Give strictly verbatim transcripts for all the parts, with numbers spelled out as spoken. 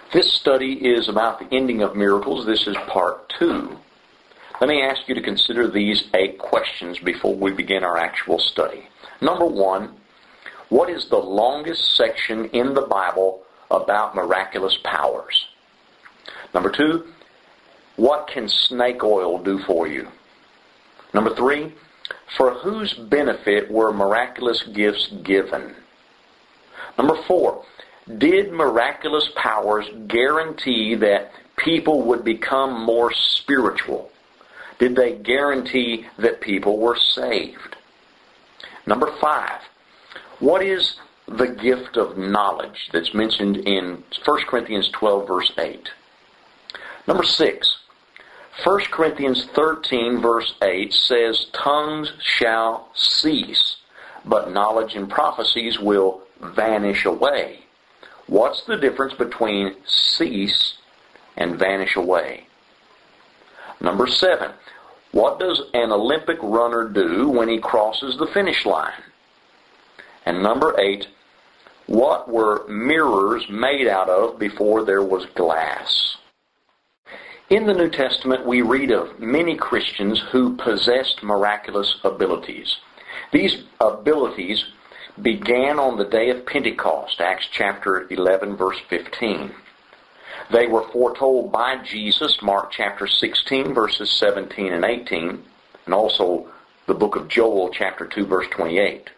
This study is about the ending of miracles. This is part two. Let me ask you to consider these eight questions before we begin our actual study. Number one, what is the longest section in the Bible about miraculous powers? Number two, what can snake oil do for you? Number three, for whose benefit were miraculous gifts given? Number four, did miraculous powers guarantee that people would become more spiritual? Did they guarantee that people were saved? Number five, what is the gift of knowledge that's mentioned in First Corinthians twelve, verse eight? Number six, First Corinthians thirteen, verse eight says, tongues shall cease, but knowledge and prophecies will vanish away. What's the difference between cease and vanish away? Number seven, what does an Olympic runner do when he crosses the finish line? And number eight, what were mirrors made out of before there was glass? In the New Testament, we read of many Christians who possessed miraculous abilities. These abilities began on the day of Pentecost, Acts chapter eleven, verse fifteen. They were foretold by Jesus, Mark chapter sixteen, verses seventeen and eighteen, and also the book of Joel, chapter two, verse twenty-eight.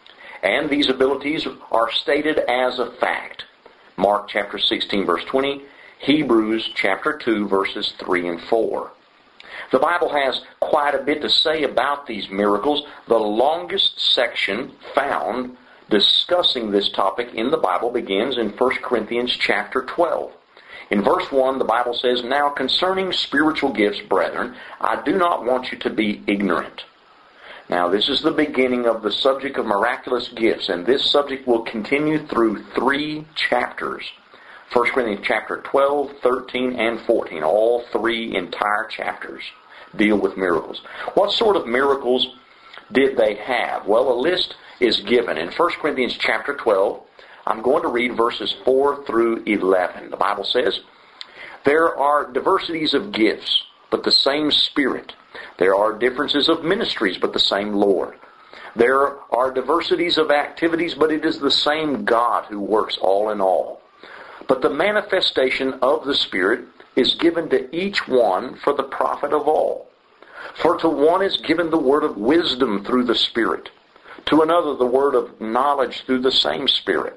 And these abilities are stated as a fact. Mark chapter sixteen, verse twenty, Hebrews chapter two, verses three and four. The Bible has quite a bit to say about these miracles. The longest section found discussing this topic in the Bible begins in First Corinthians chapter twelve. In verse one, the Bible says, now concerning spiritual gifts, brethren, I do not want you to be ignorant. Now, this is the beginning of the subject of miraculous gifts, and this subject will continue through three chapters. First Corinthians chapter twelve, thirteen, and fourteen. All three entire chapters deal with miracles. What sort of miracles did they have? Well, a list is given. In First Corinthians chapter twelve, I'm going to read verses four through eleven. The Bible says, there are diversities of gifts, but the same Spirit. There are differences of ministries, but the same Lord. There are diversities of activities, but it is the same God who works all in all. But the manifestation of the Spirit is given to each one for the profit of all. For to one is given the word of wisdom through the Spirit, to another the word of knowledge through the same Spirit,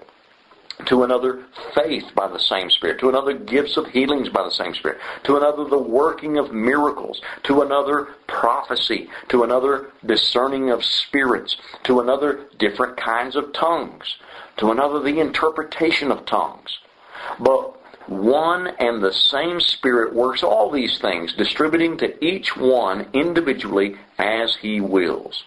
to another faith by the same Spirit, to another gifts of healings by the same Spirit, to another the working of miracles, to another prophecy, to another discerning of spirits, to another different kinds of tongues, to another the interpretation of tongues. But one and the same Spirit works all these things, distributing to each one individually as He wills.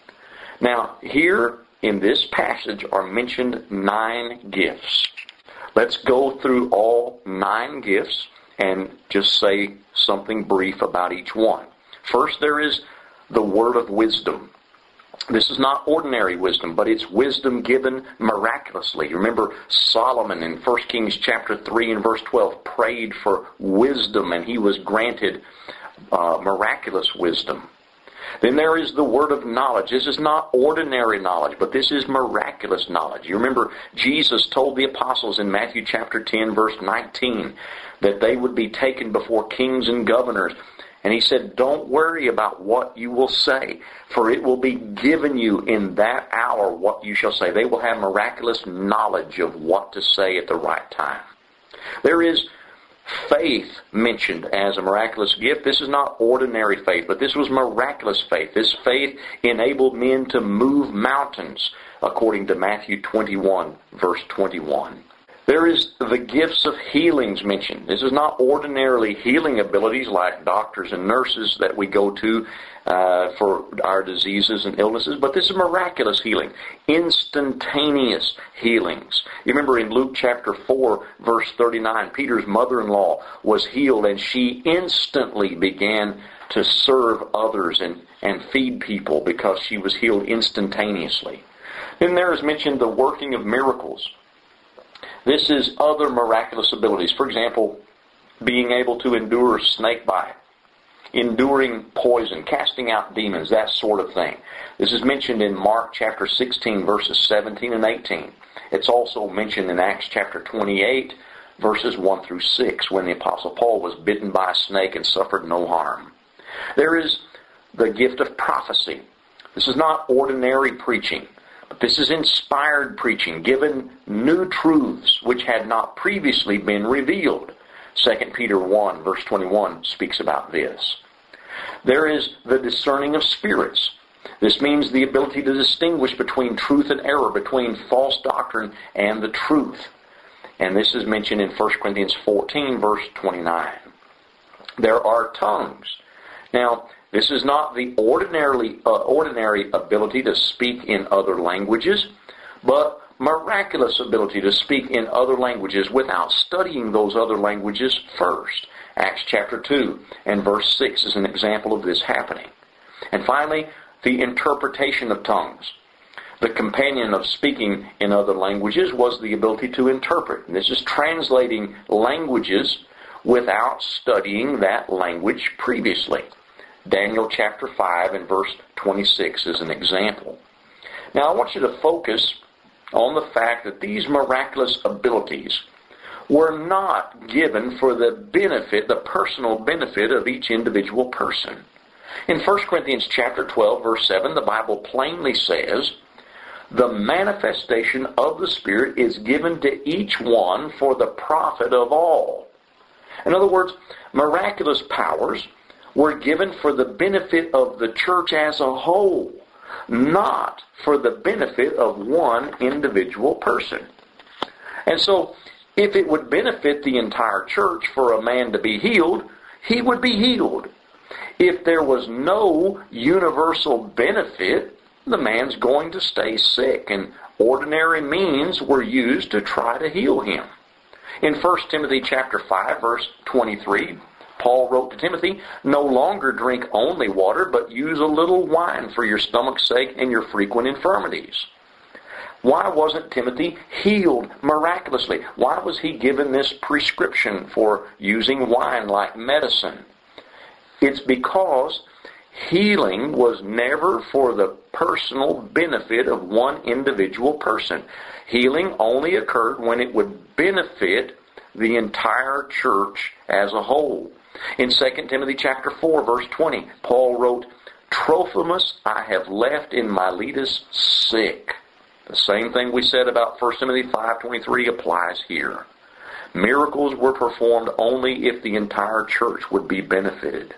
Now, here in this passage are mentioned nine gifts. Let's go through all nine gifts and just say something brief about each one. First, there is the word of wisdom. This is not ordinary wisdom, but it's wisdom given miraculously. Remember, Solomon in First Kings chapter three and verse twelve prayed for wisdom, and he was granted uh, miraculous wisdom. Then there is the word of knowledge. This is not ordinary knowledge, but this is miraculous knowledge. You remember Jesus told the apostles in Matthew chapter ten, verse nineteen, that they would be taken before kings and governors. And He said, don't worry about what you will say, for it will be given you in that hour what you shall say. They will have miraculous knowledge of what to say at the right time. There is faith mentioned as a miraculous gift. This is not ordinary faith, but this was miraculous faith. This faith enabled men to move mountains, according to Matthew twenty-one, verse twenty-one. There is the gifts of healings mentioned. This is not ordinarily healing abilities like doctors and nurses that we go to uh, for our diseases and illnesses, but this is miraculous healing, instantaneous healings. You remember in Luke chapter four, verse thirty-nine, Peter's mother-in-law was healed, and she instantly began to serve others and, and feed people because she was healed instantaneously. Then there is mentioned the working of miracles. This is other miraculous abilities. For example, being able to endure snake bite, enduring poison, casting out demons, that sort of thing. This is mentioned in Mark chapter sixteen, verses seventeen and eighteen. It's also mentioned in Acts chapter twenty-eight, verses one through six, when the Apostle Paul was bitten by a snake and suffered no harm. There is the gift of prophecy. This is not ordinary preaching, but this is inspired preaching, given new truths which had not previously been revealed. Second Peter one, verse twenty-one speaks about this. There is the discerning of spirits. This means the ability to distinguish between truth and error, between false doctrine and the truth. And this is mentioned in First Corinthians fourteen, verse twenty-nine. There are tongues. Now, this is not the ordinarily uh, ordinary ability to speak in other languages, but miraculous ability to speak in other languages without studying those other languages first. Acts chapter two and verse six is an example of this happening. And finally, the interpretation of tongues. The companion of speaking in other languages was the ability to interpret. And this is translating languages without studying that language previously. Daniel chapter five and verse twenty-six is an example. Now I want you to focus on the fact that these miraculous abilities were not given for the benefit, the personal benefit of each individual person. In First Corinthians chapter twelve, verse seven, the Bible plainly says, "The manifestation of the Spirit is given to each one for the profit of all." In other words, miraculous powers were given for the benefit of the church as a whole, not for the benefit of one individual person. And so, if it would benefit the entire church for a man to be healed, he would be healed. If there was no universal benefit, the man's going to stay sick, and ordinary means were used to try to heal him. In First Timothy chapter five, verse twenty-three, Paul wrote to Timothy, "No longer drink only water, but use a little wine for your stomach's sake and your frequent infirmities." Why wasn't Timothy healed miraculously? Why was he given this prescription for using wine like medicine? It's because healing was never for the personal benefit of one individual person. Healing only occurred when it would benefit the entire church as a whole. In Second Timothy chapter four, verse twenty, Paul wrote, "Trophimus I have left in Miletus sick." The same thing we said about First Timothy five twenty-three applies here. Miracles were performed only if the entire church would be benefited.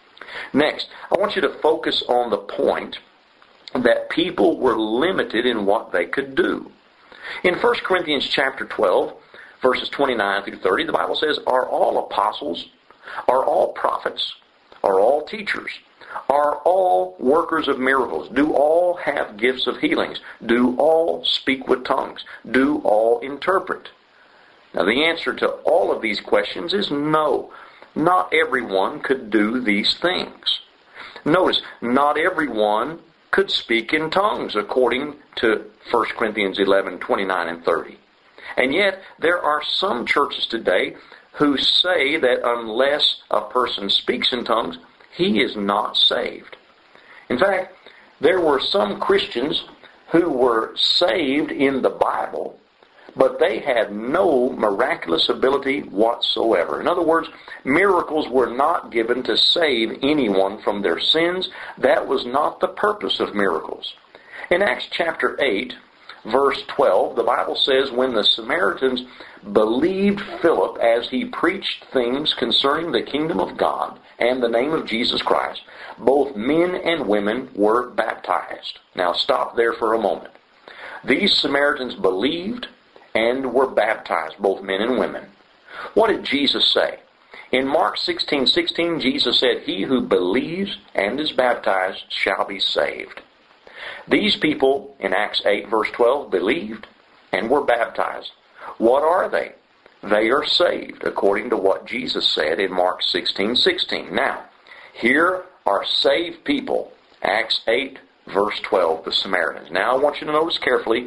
Next, I want you to focus on the point that people were limited in what they could do. In First Corinthians chapter twelve, verses twenty-nine through thirty, the Bible says, "Are all apostles? Are all prophets? Are all teachers? Are all workers of miracles? Do all have gifts of healings? Do all speak with tongues? Do all interpret?" Now the answer to all of these questions is no. Not everyone could do these things. Notice, not everyone could speak in tongues according to First Corinthians eleven, twenty-nine and thirty. And yet, there are some churches today who say that unless a person speaks in tongues, he is not saved. In fact, there were some Christians who were saved in the Bible, but they had no miraculous ability whatsoever. In other words, miracles were not given to save anyone from their sins. That was not the purpose of miracles. In Acts chapter eight, verse twelve, the Bible says, "When the Samaritans believed Philip as he preached things concerning the kingdom of God and the name of Jesus Christ, both men and women were baptized." Now stop there for a moment. These Samaritans believed and were baptized, both men and women. What did Jesus say? In Mark sixteen sixteen, Jesus said, "He who believes and is baptized shall be saved." These people in Acts eight verse twelve believed and were baptized. What are they? They are saved, according to what Jesus said in Mark sixteen sixteen. Now, here are saved people. Acts eight verse twelve, the Samaritans. Now I want you to notice carefully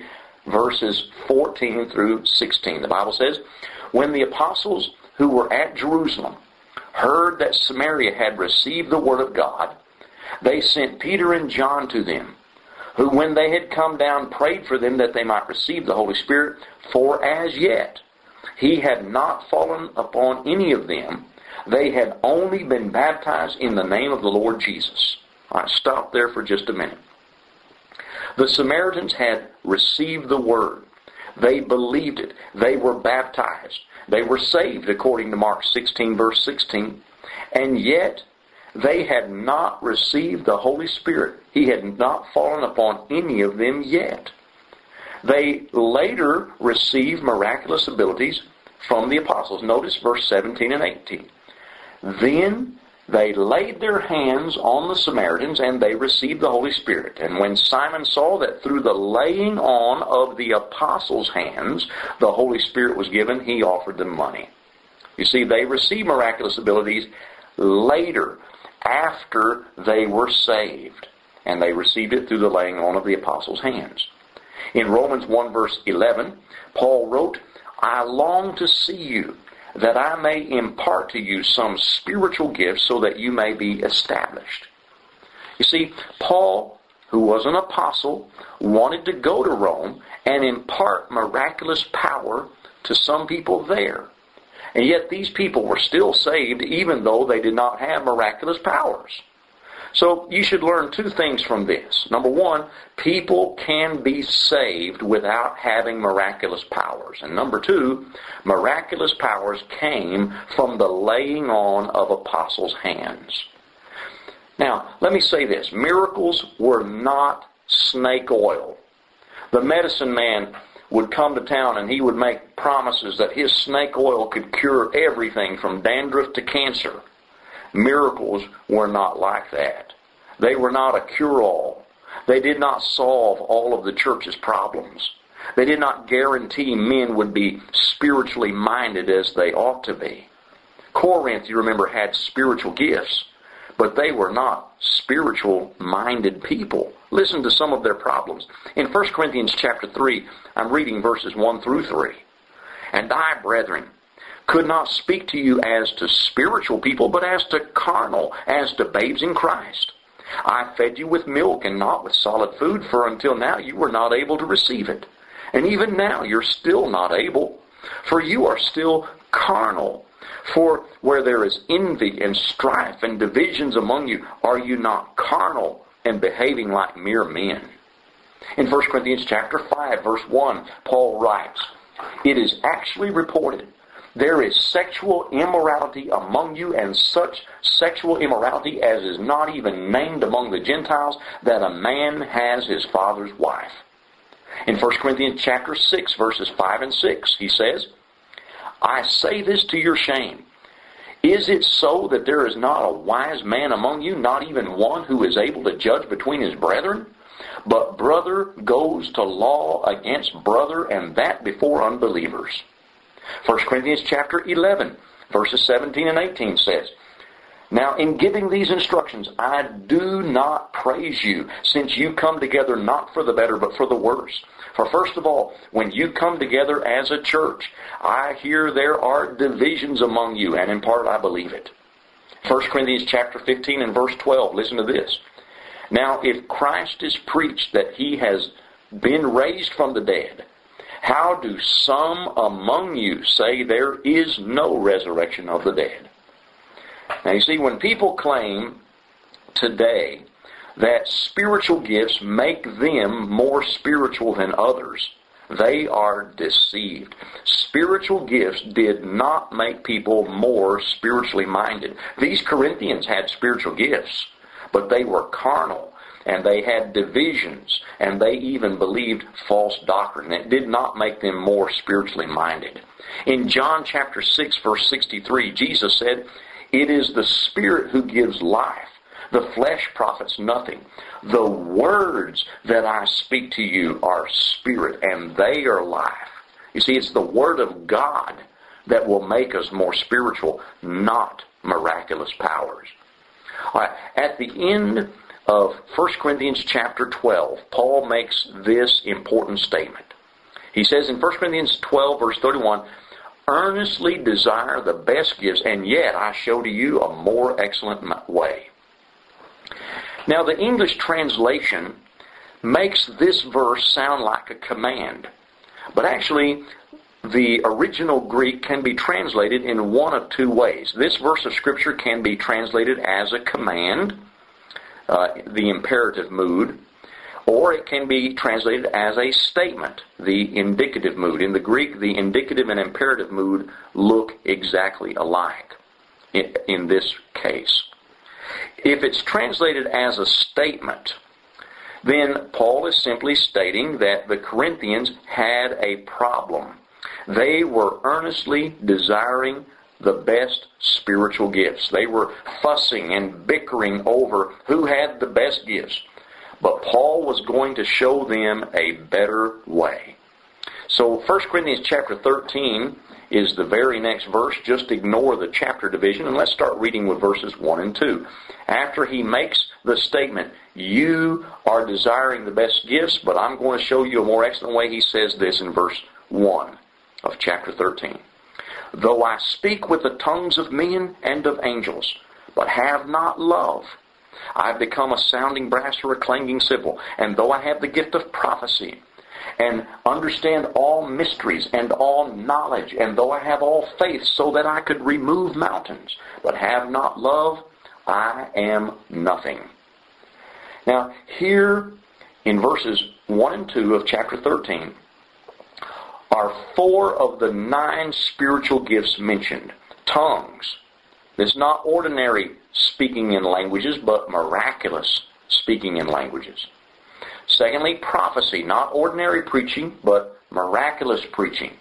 verses fourteen through sixteen. The Bible says, "When the apostles who were at Jerusalem heard that Samaria had received the word of God, they sent Peter and John to them, who when they had come down prayed for them that they might receive the Holy Spirit, for as yet he had not fallen upon any of them. They had only been baptized in the name of the Lord Jesus." All right, stop there for just a minute. The Samaritans had received the word. They believed it. They were baptized. They were saved, according to Mark sixteen, verse sixteen. And yet, they had not received the Holy Spirit. He had not fallen upon any of them yet. They later received miraculous abilities from the apostles. Notice verse seventeen and eighteen. "Then they laid their hands on the Samaritans, and they received the Holy Spirit. And when Simon saw that through the laying on of the apostles' hands the Holy Spirit was given, he offered them money." You see, they received miraculous abilities later, after they were saved. And they received it through the laying on of the apostles' hands. In Romans one verse eleven, Paul wrote, "I long to see you, that I may impart to you some spiritual gifts so that you may be established." You see, Paul, who was an apostle, wanted to go to Rome and impart miraculous power to some people there. And yet these people were still saved even though they did not have miraculous powers. So you should learn two things from this. Number one, people can be saved without having miraculous powers. And number two, miraculous powers came from the laying on of apostles' hands. Now, let me say this. Miracles were not snake oil. The medicine man would come to town and he would make promises that his snake oil could cure everything from dandruff to cancer. Miracles were not like that. They were not a cure-all. They did not solve all of the church's problems. They did not guarantee men would be spiritually minded as they ought to be. Corinth, you remember, had spiritual gifts, but they were not spiritual-minded people. Listen to some of their problems. In First Corinthians chapter three, I'm reading verses one through three. "And I, brethren, could not speak to you as to spiritual people, but as to carnal, as to babes in Christ. I fed you with milk and not with solid food, for until now you were not able to receive it. And even now you're still not able, for you are still carnal. For where there is envy and strife and divisions among you, are you not carnal and behaving like mere men?" In First Corinthians chapter five, verse one, Paul writes, "It is actually reported, there is sexual immorality among you, and such sexual immorality as is not even named among the Gentiles, that a man has his father's wife." In First Corinthians chapter six, verses five and six, he says, "I say this to your shame. Is it so that there is not a wise man among you, not even one who is able to judge between his brethren? But brother goes to law against brother, and that before unbelievers." First Corinthians chapter eleven, verses seventeen and eighteen says, "Now in giving these instructions, I do not praise you, since you come together not for the better, but for the worse. For first of all, when you come together as a church, I hear there are divisions among you, and in part I believe it." First Corinthians chapter fifteen and verse twelve, listen to this. "Now if Christ is preached that he has been raised from the dead, how do some among you say there is no resurrection of the dead?" Now you see, when people claim today that spiritual gifts make them more spiritual than others, they are deceived. Spiritual gifts did not make people more spiritually minded. These Corinthians had spiritual gifts, but they were carnal, and they had divisions, and they even believed false doctrine. It did not make them more spiritually minded. In John chapter six, verse sixty-three, Jesus said, "It is the Spirit who gives life. The flesh profits nothing. The words that I speak to you are spirit, and they are life." You see, it's the Word of God that will make us more spiritual, not miraculous powers. All right, at the end of First Corinthians chapter twelve, Paul makes this important statement. He says in First Corinthians twelve, verse thirty-one, earnestly desire the best gifts, and yet I show to you a more excellent way. Now, the English translation makes this verse sound like a command. But actually, the original Greek can be translated in one of two ways. This verse of Scripture can be translated as a command, uh, the imperative mood, or it can be translated as a statement, the indicative mood. In the Greek, the indicative and imperative mood look exactly alike in, in this case. If it's translated as a statement, then Paul is simply stating that the Corinthians had a problem. They were earnestly desiring the best spiritual gifts. They were fussing and bickering over who had the best gifts. But Paul was going to show them a better way. So First Corinthians chapter thirteen is the very next verse. Just ignore the chapter division and let's start reading with verses one and two. After he makes the statement, you are desiring the best gifts, but I'm going to show you a more excellent way, he says this in verse one of chapter thirteen. Though I speak with the tongues of men and of angels, but have not love, I have become a sounding brass or a clanging cymbal. And though I have the gift of prophecy, and understand all mysteries and all knowledge, and though I have all faith so that I could remove mountains, but have not love, I am nothing. Now, here in verses one and two of chapter thirteen are four of the nine spiritual gifts mentioned. Tongues. This is not ordinary speaking in languages, but miraculous speaking in languages. Secondly, prophecy. Not ordinary preaching, but miraculous preaching.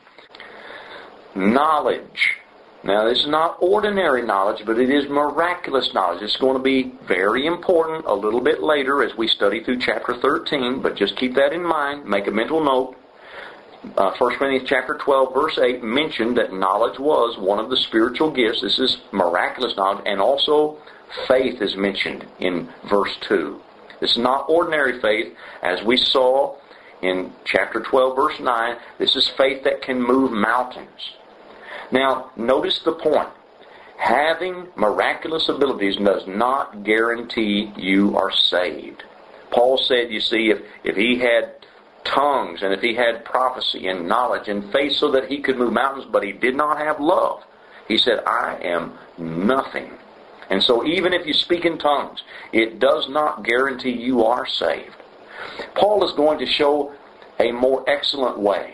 Knowledge. Now, this is not ordinary knowledge, but it is miraculous knowledge. It's going to be very important a little bit later as we study through chapter thirteen, but just keep that in mind. Make a mental note. Uh, First Corinthians chapter twelve, verse eight mentioned that knowledge was one of the spiritual gifts. This is miraculous knowledge, and also faith is mentioned in verse two. This is not ordinary faith, as we saw in chapter twelve, verse nine. This is faith that can move mountains. Now, notice the point. Having miraculous abilities does not guarantee you are saved. Paul said, you see, if, if he had tongues and if he had prophecy and knowledge and faith so that he could move mountains, but he did not have love, he said, I am nothing. And so even if you speak in tongues, it does not guarantee you are saved. Paul is going to show a more excellent way,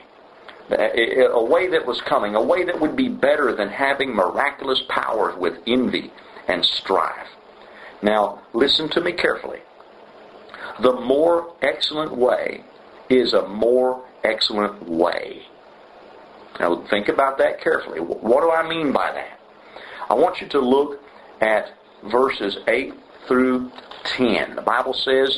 a way that was coming, a way that would be better than having miraculous powers with envy and strife. Now, listen to me carefully. The more excellent way is a more excellent way. Now, think about that carefully. What do I mean by that? I want you to look at verses eight through ten. The Bible says,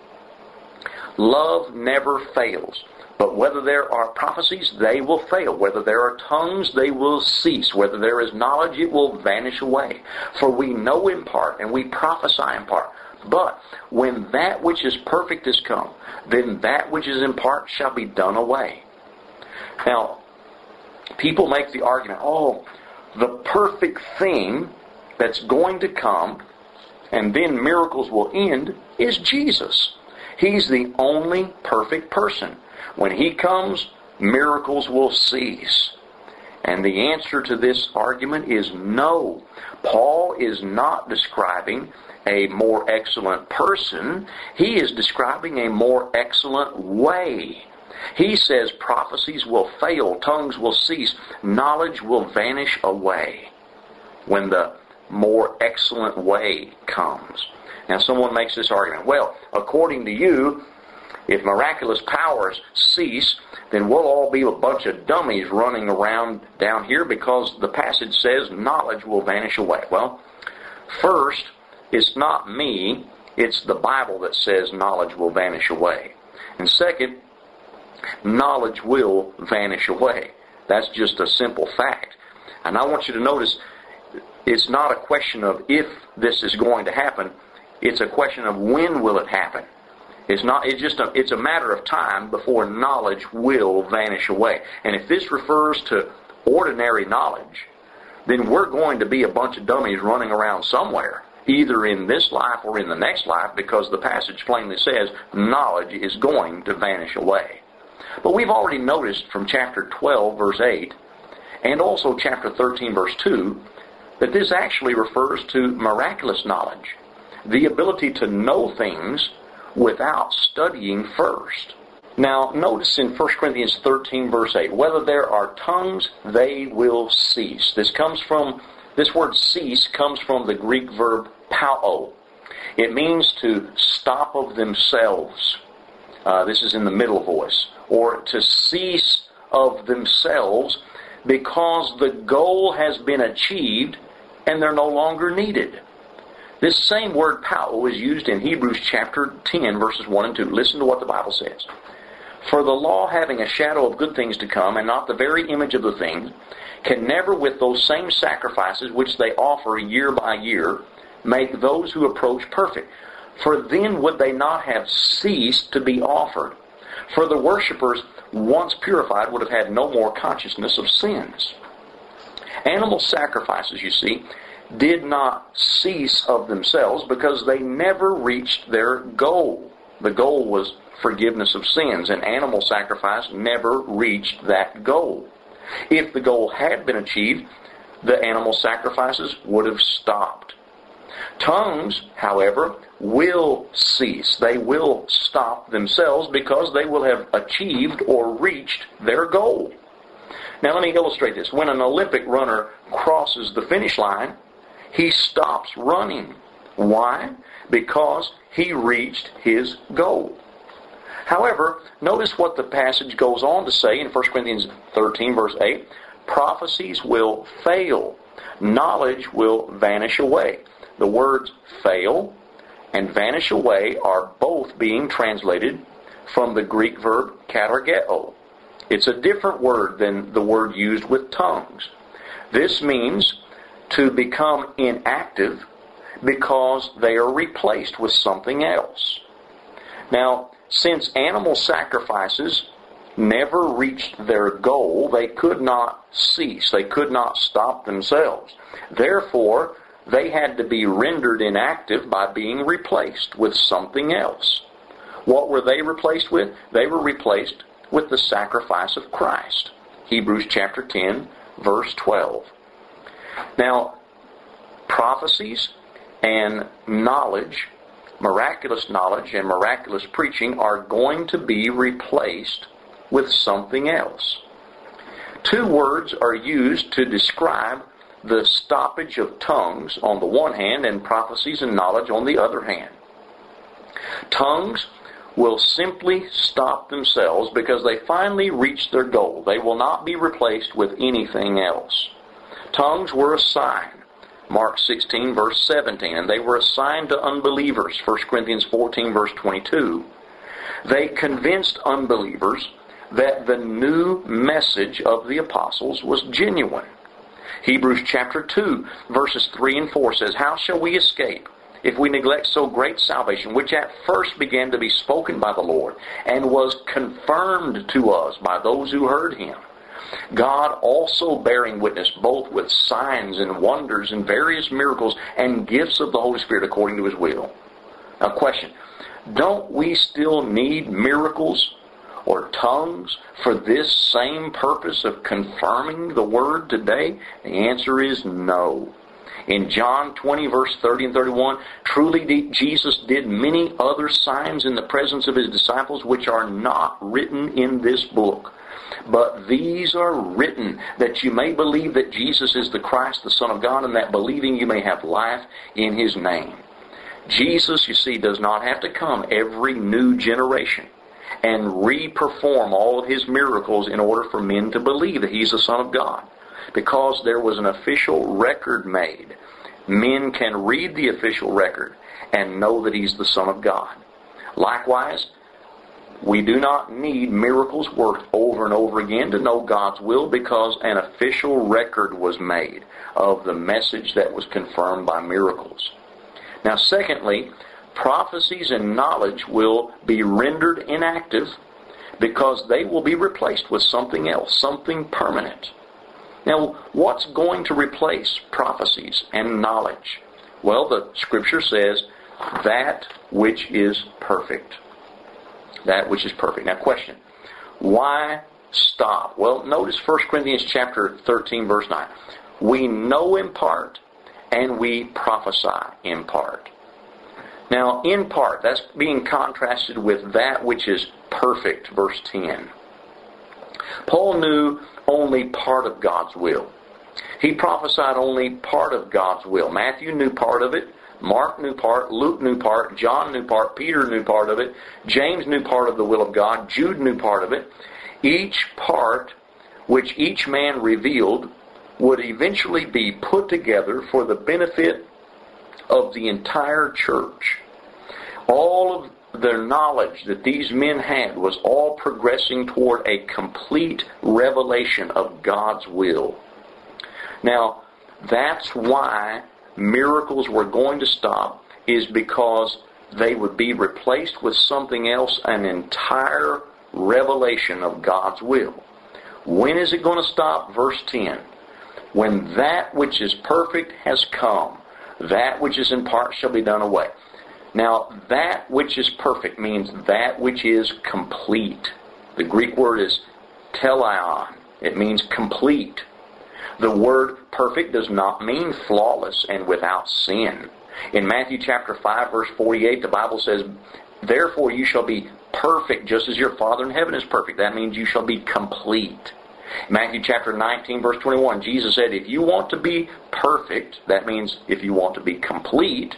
love never fails. But whether there are prophecies, they will fail. Whether there are tongues, they will cease. Whether there is knowledge, it will vanish away. For we know in part, and we prophesy in part. But when that which is perfect is come, then that which is in part shall be done away. Now, people make the argument, oh, the perfect thing that's going to come, and then miracles will end, is Jesus. He's the only perfect person. When He comes, miracles will cease. And the answer to this argument is no. Paul is not describing a more excellent person. He is describing a more excellent way. He says prophecies will fail, tongues will cease, knowledge will vanish away when the more excellent way comes. Now someone makes this argument, well, according to you, if miraculous powers cease, then we'll all be a bunch of dummies running around down here because the passage says knowledge will vanish away. Well, first, it's not me, it's the Bible that says knowledge will vanish away. And second, knowledge will vanish away. That's just a simple fact. And I want you to notice, it's not a question of if this is going to happen, it's a question of when will it happen. It's not. It's just. A, it's a matter of time before knowledge will vanish away. And if this refers to ordinary knowledge, then we're going to be a bunch of dummies running around somewhere, either in this life or in the next life, because the passage plainly says knowledge is going to vanish away. But we've already noticed from chapter twelve, verse eight, and also chapter thirteen, verse two, that this actually refers to miraculous knowledge, the ability to know things without studying first. Now, notice in First Corinthians thirteen, verse eight, whether there are tongues, they will cease. This comes from, this word cease comes from the Greek verb pauo. It means to stop of themselves. Uh, this is in the middle voice. Or to cease of themselves because the goal has been achieved and they're no longer needed. This same word pauo is used in Hebrews chapter ten, verses one and two. Listen to what the Bible says. For the law, having a shadow of good things to come, and not the very image of the things, can never with those same sacrifices which they offer year by year, make those who approach perfect. For then would they not have ceased to be offered. For the worshippers, once purified, would have had no more consciousness of sins. Animal sacrifices, you see, did not cease of themselves because they never reached their goal. The goal was forgiveness of sins, and animal sacrifice never reached that goal. If the goal had been achieved, the animal sacrifices would have stopped. Tongues, however, will cease. They will stop themselves because they will have achieved or reached their goal. Now let me illustrate this. When an Olympic runner crosses the finish line, he stops running. Why? Because he reached his goal. However, notice what the passage goes on to say in First Corinthians thirteen, verse eight. Prophecies will fail. Knowledge will vanish away. The words fail and vanish away are both being translated from the Greek verb katargeo. It's a different word than the word used with tongues. This means to become inactive because they are replaced with something else. Now, since animal sacrifices never reached their goal, they could not cease. They could not stop themselves. Therefore, they had to be rendered inactive by being replaced with something else. What were they replaced with? They were replaced with the sacrifice of Christ. Hebrews chapter ten, verse twelve. Now, prophecies and knowledge, miraculous knowledge and miraculous preaching are going to be replaced with something else. Two words are used to describe the stoppage of tongues on the one hand and prophecies and knowledge on the other hand. Tongues will simply stop themselves because they finally reach their goal. They will not be replaced with anything else. Tongues were a sign. Mark sixteen, verse seventeen, and they were assigned to unbelievers. First Corinthians fourteen, verse twenty-two. They convinced unbelievers that the new message of the apostles was genuine. Hebrews chapter two, verses three and four says, How shall we escape if we neglect so great salvation, which at first began to be spoken by the Lord, and was confirmed to us by those who heard him? God also bearing witness both with signs and wonders and various miracles and gifts of the Holy Spirit according to his will. Now question, don't we still need miracles or tongues for this same purpose of confirming the Word today? The answer is no. In John twenty, verse thirty and thirty-one, truly Jesus did many other signs in the presence of his disciples which are not written in this book. But these are written that you may believe that Jesus is the Christ, the Son of God, and that believing you may have life in his name. Jesus, you see, does not have to come every new generation and re-perform all of his miracles in order for men to believe that he's the Son of God. Because there was an official record made, men can read the official record and know that he's the Son of God. Likewise, we do not need miracles worked over and over again to know God's will, because an official record was made of the message that was confirmed by miracles. Now, secondly, prophecies and knowledge will be rendered inactive because they will be replaced with something else, something permanent. Now, what's going to replace prophecies and knowledge? Well, the Scripture says, that which is perfect. That which is perfect. Now, question. Why stop? Well, notice First Corinthians chapter thirteen, verse nine. We know in part, and we prophesy in part. Now, in part, that's being contrasted with that which is perfect, verse ten. Paul knew only part of God's will. He prophesied only part of God's will. Matthew knew part of it. Mark knew part. Luke knew part. John knew part. Peter knew part of it. James knew part of the will of God. Jude knew part of it. Each part which each man revealed would eventually be put together for the benefit of the entire church. All of their knowledge that these men had was all progressing toward a complete revelation of God's will. Now, that's why miracles were going to stop, is because they would be replaced with something else, an entire revelation of God's will. When is it going to stop? Verse ten. When that which is perfect has come, that which is in part shall be done away. Now, that which is perfect means that which is complete. The Greek word is teleion. It means complete. The word perfect does not mean flawless and without sin. In Matthew chapter five, verse forty-eight, the Bible says, therefore you shall be perfect just as your Father in heaven is perfect. That means you shall be complete. Matthew chapter nineteen, verse twenty-one, Jesus said, if you want to be perfect, that means if you want to be complete,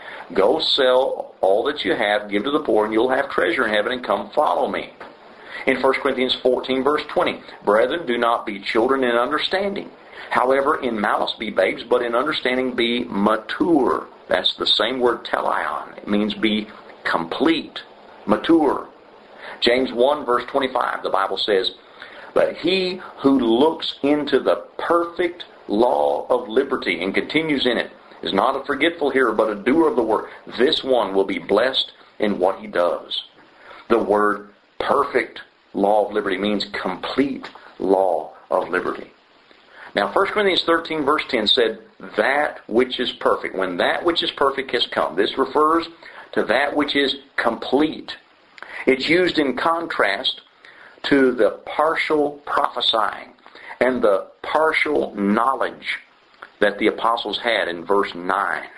go sell all that you have, give to the poor, and you'll have treasure in heaven, and come follow me. In First Corinthians fourteen, verse twenty, brethren, do not be children in understanding. However, in malice be babes, but in understanding be mature. That's the same word teleion. It means be complete, mature. James one, verse twenty-five, the Bible says, but he who looks into the perfect law of liberty and continues in it is not a forgetful hearer, but a doer of the word. This one will be blessed in what he does. The word perfect law of liberty means complete law of liberty. Now, First Corinthians thirteen, verse ten said, that which is perfect. When that which is perfect has come. This refers to that which is complete. It's used in contrast to the partial prophesying and the partial knowledge that the apostles had in verse nine.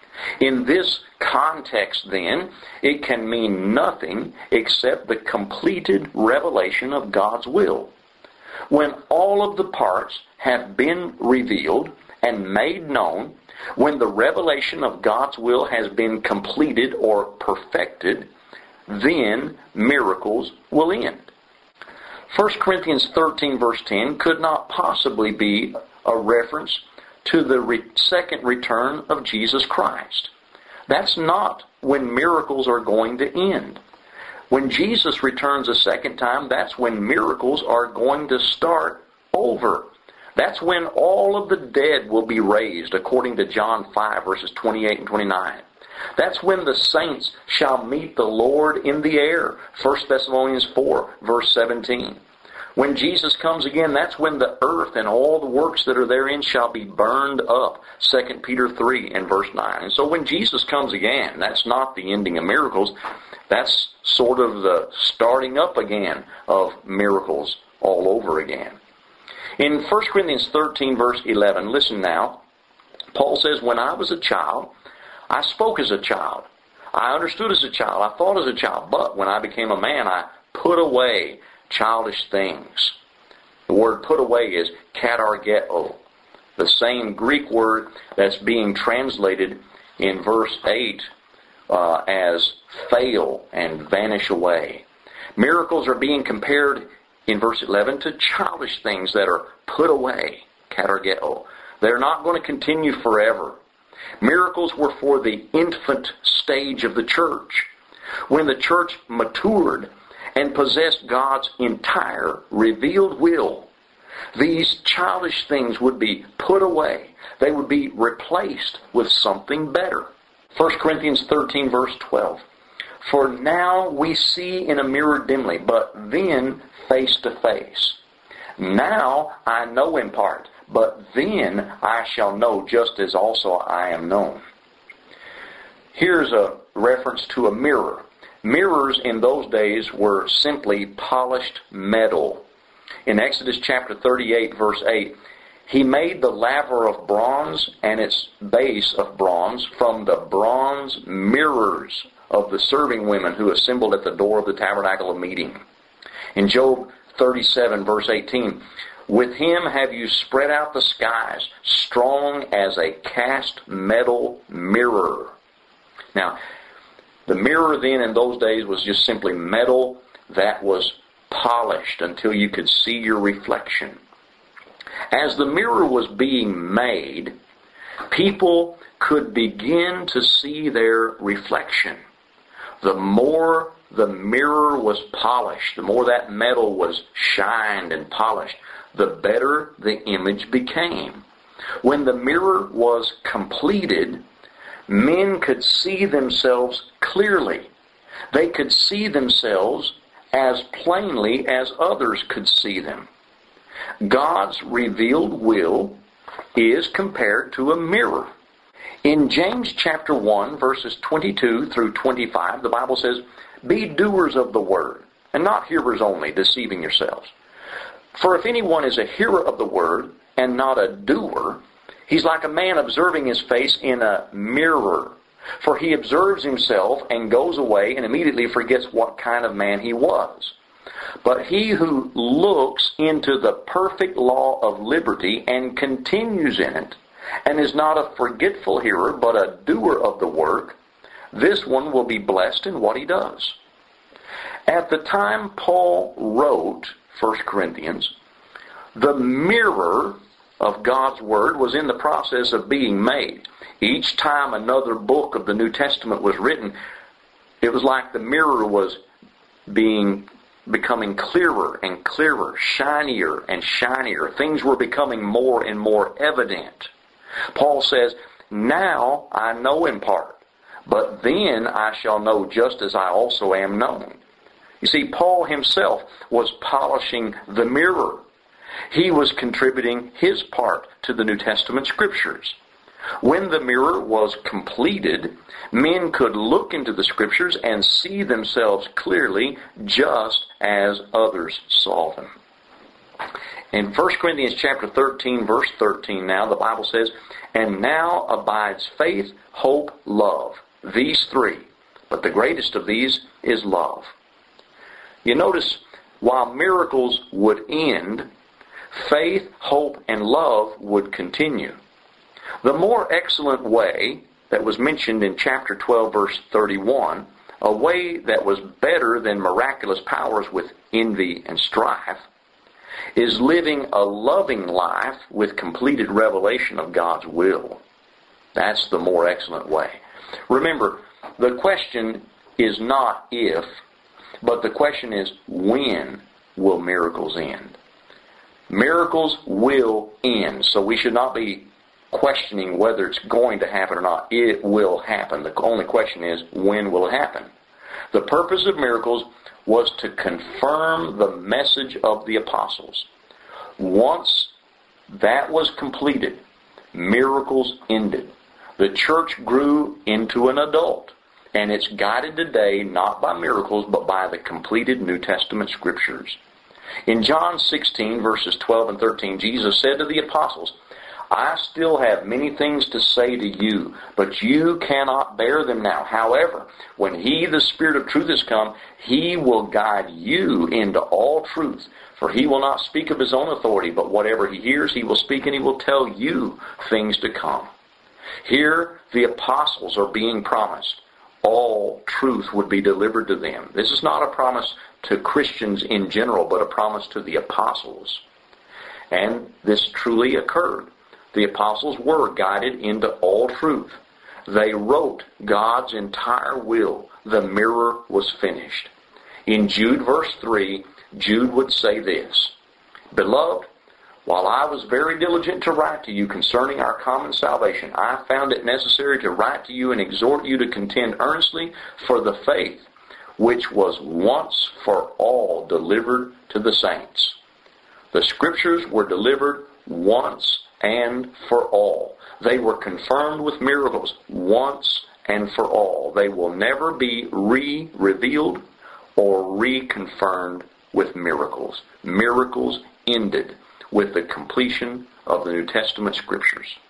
In this context, then, it can mean nothing except the completed revelation of God's will. When all of the parts have been revealed and made known, when the revelation of God's will has been completed or perfected, then miracles will end. First Corinthians thirteen, verse ten could not possibly be a reference to the re- second return of Jesus Christ. That's not when miracles are going to end. When Jesus returns a second time, that's when miracles are going to start over. That's when all of the dead will be raised, according to John five, verses twenty-eight and twenty-nine. That's when the saints shall meet the Lord in the air, First Thessalonians four, verse seventeen. When Jesus comes again, that's when the earth and all the works that are therein shall be burned up, Second Peter three and verse nine. And so when Jesus comes again, that's not the ending of miracles. That's sort of the starting up again of miracles all over again. In First Corinthians thirteen, verse eleven, listen now. Paul says, when I was a child, I spoke as a child. I understood as a child. I thought as a child. But when I became a man, I put away childish things. The word put away is katargeo, the same Greek word that's being translated in verse eight uh, as fail and vanish away. Miracles are being compared in verse eleven to childish things that are put away, katargeo. They're not going to continue forever. Miracles were for the infant stage of the church. When the church matured and possessed God's entire revealed will, these childish things would be put away. They would be replaced with something better. First Corinthians thirteen, verse twelve. For now we see in a mirror dimly, but then face to face. Now I know in part, but then I shall know just as also I am known. Here's a reference to a mirror. Mirrors in those days were simply polished metal. In Exodus chapter thirty-eight, verse eight, He made the laver of bronze and its base of bronze from the bronze mirrors of the serving women who assembled at the door of the tabernacle of meeting. In Job thirty-seven, verse eighteen, With him have you spread out the skies, strong as a cast metal mirror. Now, the mirror then in those days was just simply metal that was polished until you could see your reflection. As the mirror was being made, people could begin to see their reflection. The more the mirror was polished, the more that metal was shined and polished, the better the image became. When the mirror was completed, men could see themselves clearly. They could see themselves as plainly as others could see them. God's revealed will is compared to a mirror. In James chapter one, verses twenty-two through twenty-five, the Bible says, Be doers of the word, and not hearers only, deceiving yourselves. For if anyone is a hearer of the word, and not a doer, he's like a man observing his face in a mirror. For he observes himself and goes away and immediately forgets what kind of man he was. But he who looks into the perfect law of liberty and continues in it, and is not a forgetful hearer, but a doer of the work, this one will be blessed in what he does. At the time Paul wrote First Corinthians, the mirror of God's Word was in the process of being made. Each time another book of the New Testament was written, it was like the mirror was being becoming clearer and clearer, shinier and shinier. Things were becoming more and more evident. Paul says, Now I know in part, but then I shall know just as I also am known. You see, Paul himself was polishing the mirror. He was contributing his part to the New Testament Scriptures. When the mirror was completed, men could look into the Scriptures and see themselves clearly just as others saw them. In First Corinthians chapter thirteen, verse thirteen now, the Bible says, And now abides faith, hope, love, these three. But the greatest of these is love. You notice, while miracles would end, faith, hope, and love would continue. The more excellent way that was mentioned in chapter twelve, verse thirty-one, a way that was better than miraculous powers with envy and strife, is living a loving life with completed revelation of God's will. That's the more excellent way. Remember, the question is not if, but the question is when will miracles end? Miracles will end, so we should not be questioning whether it's going to happen or not. It will happen. The only question is, when will it happen? The purpose of miracles was to confirm the message of the apostles. Once that was completed, miracles ended. The church grew into an adult, and it's guided today not by miracles, but by the completed New Testament Scriptures. In John sixteen, verses twelve and thirteen, Jesus said to the apostles, I still have many things to say to you, but you cannot bear them now. However, when He, the Spirit of truth, is come, He will guide you into all truth. For He will not speak of His own authority, but whatever He hears, He will speak, and He will tell you things to come. Here, the apostles are being promised all truth would be delivered to them. This is not a promise to Christians in general, but a promise to the apostles. And this truly occurred. The apostles were guided into all truth. They wrote God's entire will. The mirror was finished. In Jude verse three, Jude would say this, Beloved, While I was very diligent to write to you concerning our common salvation, I found it necessary to write to you and exhort you to contend earnestly for the faith which was once for all delivered to the saints. The Scriptures were delivered once and for all. They were confirmed with miracles once and for all. They will never be re-revealed or reconfirmed with miracles. Miracles ended with the completion of the New Testament Scriptures.